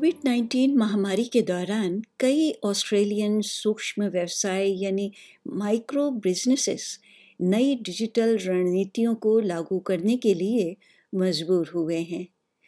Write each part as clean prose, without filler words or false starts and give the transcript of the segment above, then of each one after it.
कोविड-19 महामारी के दौरान कई ऑस्ट्रेलियन सूक्ष्म व्यवसाय यानी माइक्रो बिजनेसेस नई डिजिटल रणनीतियों को लागू करने के लिए मजबूर हुए हैं।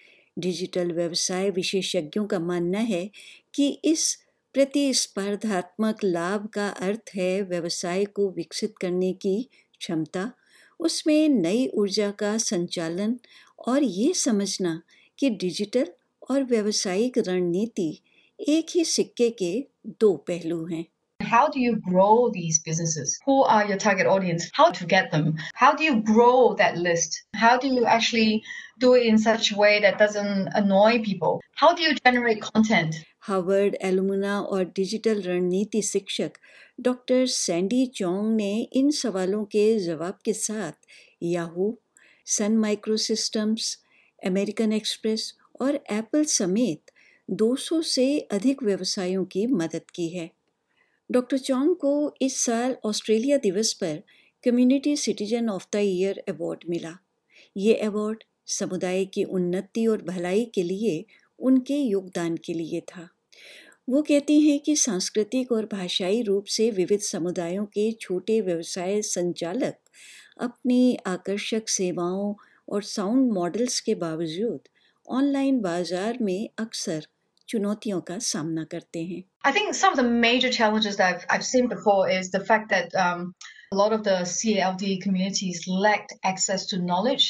डिजिटल व्यवसाय विशेषज्ञों का मानना है कि इस प्रतिस्पर्धात्मक लाभ का अर्थ है व्यवसाय को विकसित करने की क्षमता, उसमें नई ऊर्जा का संचालन और ये समझना कि डिजिटल और व्यावसायिक रणनीति एक ही सिक्के के दो पहलू हैं। How do you grow these businesses? Who are your target audience? How to get them? How do you grow that list? How do you actually do it in such a way that doesn't annoy people? How do you generate content? Harvard alumna और digital रणनीति शिक्षक doctor Sandy चोंग ने इन सवालों के जवाब के साथ Yahoo, Sun Microsystems, American Express और एप्पल समेत 200 से अधिक व्यवसायों की मदद की है। डॉक्टर चोंग को इस साल ऑस्ट्रेलिया दिवस पर community citizen of the year award मिला। ये अवार्ड समुदाय की उन्नति और भलाई के लिए उनके योगदान के लिए था। वो कहती हैं कि सांस्कृतिक और भाषाई रूप से विविध समुदायों के छोटे व्यवसाय संचालक अपनी आकर्षक सेवाओं और साउंड मॉडल्स के बावजूद ऑनलाइन बाजार में अक्सर चुनौतियों का सामना करते हैं। I think some of the major challenges that I've seen before is the fact that a lot of the CALD communities lacked access to knowledge.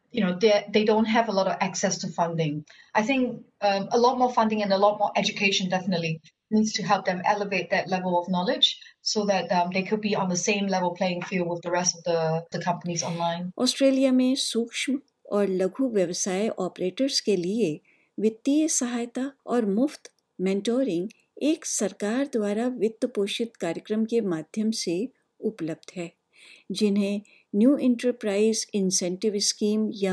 They don't have a lot of access to funding. I think a lot more funding and a lot more education definitely needs to help them elevate that level of knowledge so that they could be on the same level playing field with the rest of the companies online. Australia में सूक्ष्म और लघु व्यवसाय operators के लिए वित्तीय सहायता और मुफ्त मेंटोरिंग एक सरकार द्वारा वित्त पोषित कार्यक्रम के माध्यम से उपलब्ध है, जिन्हें न्यू एंटरप्राइज इंसेंटिव स्कीम या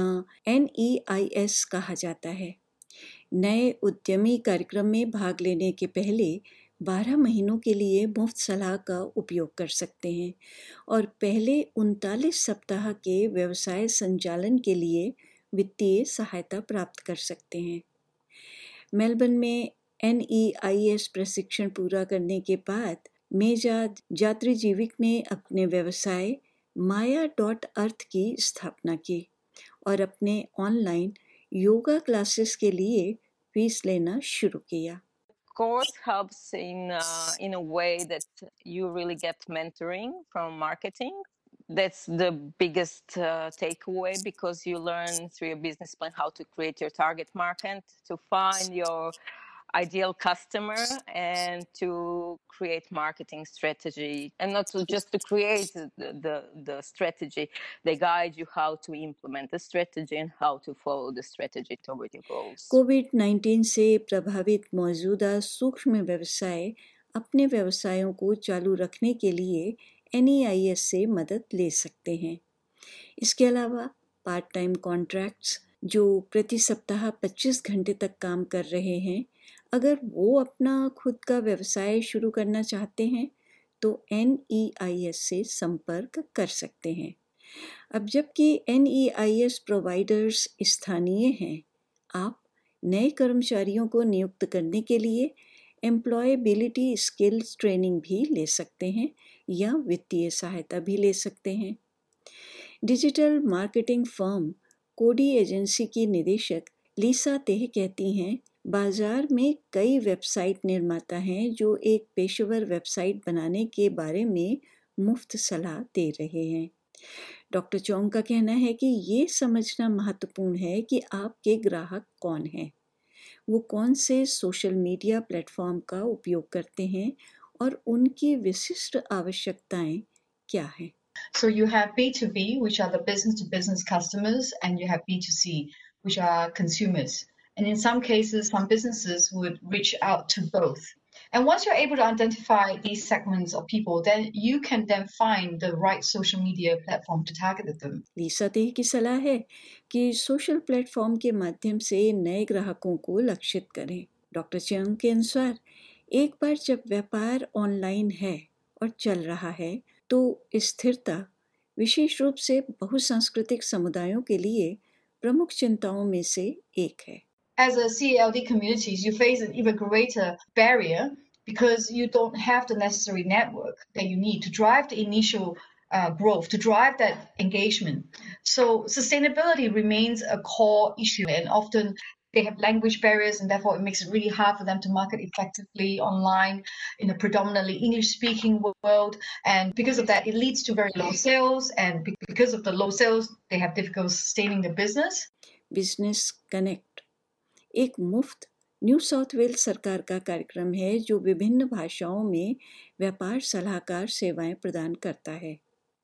NEIS कहा जाता है। नए उद्यमी कार्यक्रम में भाग लेने के पहले 12 महीनों के लिए मुफ्त सलाह का उपयोग कर सकते हैं और पहले 39 सप्ताह के व्यवसाय संचालन के लिए वित्तीय सहायता प्राप्त कर सकते हैं। मेलबर्न में NEIS प्रशिक्षण पूरा करने के बाद मेजा जात्रीजीविक ने अपने व्यवसाय माया.अर्थ की स्थापना की और अपने ऑनलाइन योगा क्लासेस के लिए फीस लेना शुरू किया। Course helps in a way that you really get mentoring from marketing. That's the biggest takeaway because you learn through your business plan how to create your target market, to find your ideal customer, and to create marketing strategy, and not just to create the strategy. They guide you how to implement the strategy and how to follow the strategy toward your goals. कोविड-19 से प्रभावित मौजूदा सूक्ष्म व्यवसाय अपने व्यवसायों को चालू रखने के लिए NEIS से मदद ले सकते हैं। इसके अलावा पार्ट टाइम कॉन्ट्रैक्ट्स जो प्रति सप्ताह 25 घंटे तक काम कर रहे हैं, अगर वो अपना खुद का व्यवसाय शुरू करना चाहते हैं तो NEIS से संपर्क कर सकते हैं। अब जबकि NEIS प्रोवाइडर्स स्थानीय हैं, आप नए कर्मचारियों को नियुक्त करने के लिए एम्प्लॉयबिलिटी स्किल्स ट्रेनिंग भी ले सकते हैं या वित्तीय सहायता भी ले सकते हैं। Digital marketing firm Cody agency की निदेशक लीसा तेह कहती हैं, बाजार में कई वेबसाइट निर्माता हैं जो एक पेशेवर वेबसाइट बनाने के बारे में मुफ्त सलाह दे रहे हैं। डॉक्टर चोंग का कहना है कि ये समझना महत्वपूर्ण है कि आपके ग्राहक कौन हैं, वो कौन से सोशल मीडिया प्लेटफॉर्म का उपयोग करते हैं और उनकी विशिष्ट आवश्यकताएं क्या हैं। So you have B2B, which are the business-to-business customers, and you have B2C, which are consumers. And in some cases, some businesses would reach out to both. And once you're able to identify these segments of people, then you can then find the right social media platform to target them. Lisa Teh की सलाह है कि social platform के माध्यम से नए ग्राहकों को लक्षित करें। डॉक्टर चोंग के अनुसार एक बार जब व्यापार ऑनलाइन है और चल रहा है तो स्थिरता विशेष रूप से बहुसांस्कृतिक समुदायों के लिए प्रमुख चिंताओं में से एक है। as a CALD communities, you face an even greater barrier because you don't have the necessary network that you need to drive the initial growth, to drive that engagement. So sustainability remains a core issue, and often they have language barriers, and therefore it makes it really hard for them to market effectively online in a predominantly English-speaking world. And because of that, it leads to very low sales, and because of the low sales, they have difficulty sustaining the business. Business connect एक मुफ्त new south Wales सरकार का कार्यक्रम है जो विभिन्न भाषाओं में व्यापार सलाहकार सेवाएं प्रदान करता है।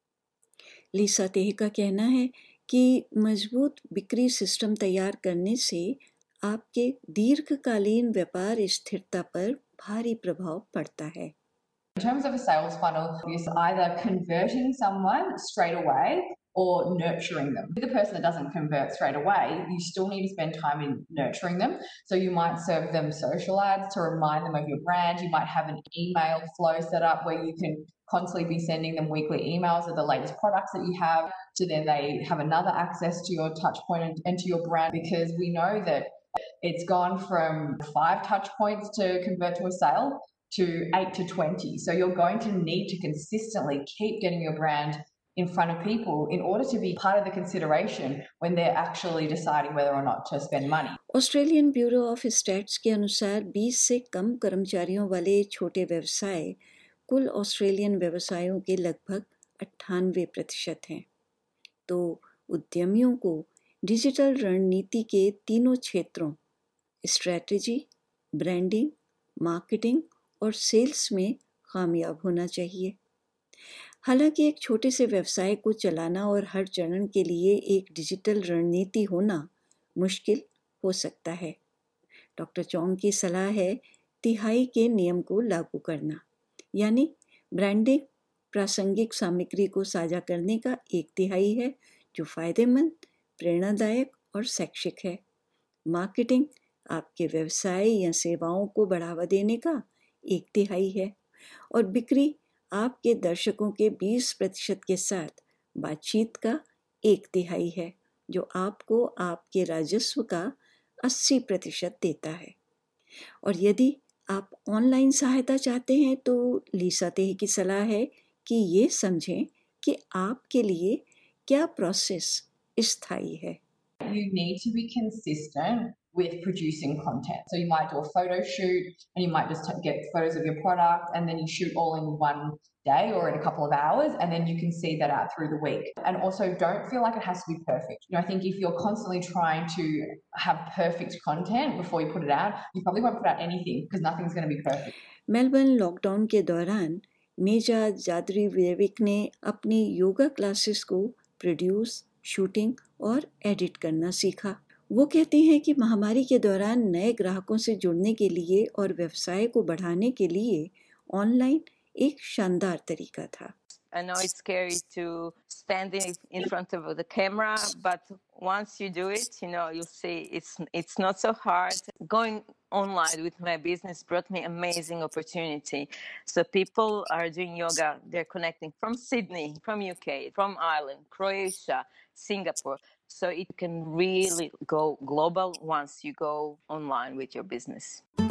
लीसा तेह का कहना है कि मजबूत बिक्री सिस्टम तैयार करने से आपके दीर्घकालीन व्यापार स्थिरता पर भारी प्रभाव पड़ता है। In terms of a sales funnel, it's either converting someone straight away or nurturing them. With the person that doesn't convert straight away, you still need to spend time in nurturing them. So you might serve them social ads to remind them of your brand. You might have an email flow set up where you can constantly be sending them weekly emails of the latest products that you have. So then they have another access to your touch point and to your brand, because we know that it's gone from 5 touch points to convert to a sale to 8 to 20. So you're going to need to consistently keep getting your brand in front of people in order to be part of the consideration when they're actually deciding whether or not to spend money. Australian bureau of stats के अनुसार 20 से कम कर्मचारियों वाले छोटे व्यवसाय कुल Australian व्यवसायों के लगभग 98% हैं। तो उद्यमियों को डिजिटल रणनीति के तीनों क्षेत्रों स्ट्रैटेजी, ब्रांडिंग, मार्केटिंग और सेल्स में कामयाब होना चाहिए। हालांकि एक छोटे से व्यवसाय को चलाना और हर चरण के लिए एक डिजिटल रणनीति होना मुश्किल हो सकता है। डॉक्टर चोंग की सलाह है तिहाई के नियम को लागू करना, यानी ब्रांडिंग प्रासंगिक सामग्री को साझा करने का 1/3 है जो फायदेमंद, प्रेरणादायक और शैक्षिक है। मार्केटिंग आपके व्यवसाय या सेवाओं को बढ़ावा देने का 1/3 है और बिक्री आपके दर्शकों के 20% के साथ बातचीत का 1/3 है जो आपको आपके राजस्व का 80% देता है। और यदि आप ऑनलाइन सहायता चाहते हैं तो लीसा तेह की सलाह है कि ये समझें कि आपके लिए क्या प्रोसेस स्थायी है। You need to be consistent with producing content. So you might do a photo shoot and you might just get photos of your product and then you shoot all in one day or in a couple of hours, and then you can see that out through the week. And also don't feel like it has to be perfect. I think if you're constantly trying to have perfect content before you put it out, you probably won't put out anything because nothing's going to be perfect. Melbourne lockdown के दौरान Meja Jadrivic ने अपनी yoga classes को produce, shooting और edit करना सीखा। वो कहते हैं कि महामारी के दौरान नए ग्राहकों से जुड़ने के लिए और व्यवसाय को बढ़ाने के लिए ऑनलाइन एक शानदार तरीका था। I know it's scary to stand in front of the camera, but once you do it, you'll see it's not so hard. Going online with my business brought me amazing opportunity. So people are doing yoga. They're connecting from Sydney, from UK, from Ireland, Croatia, Singapore. So it can really go global once you go online with your business.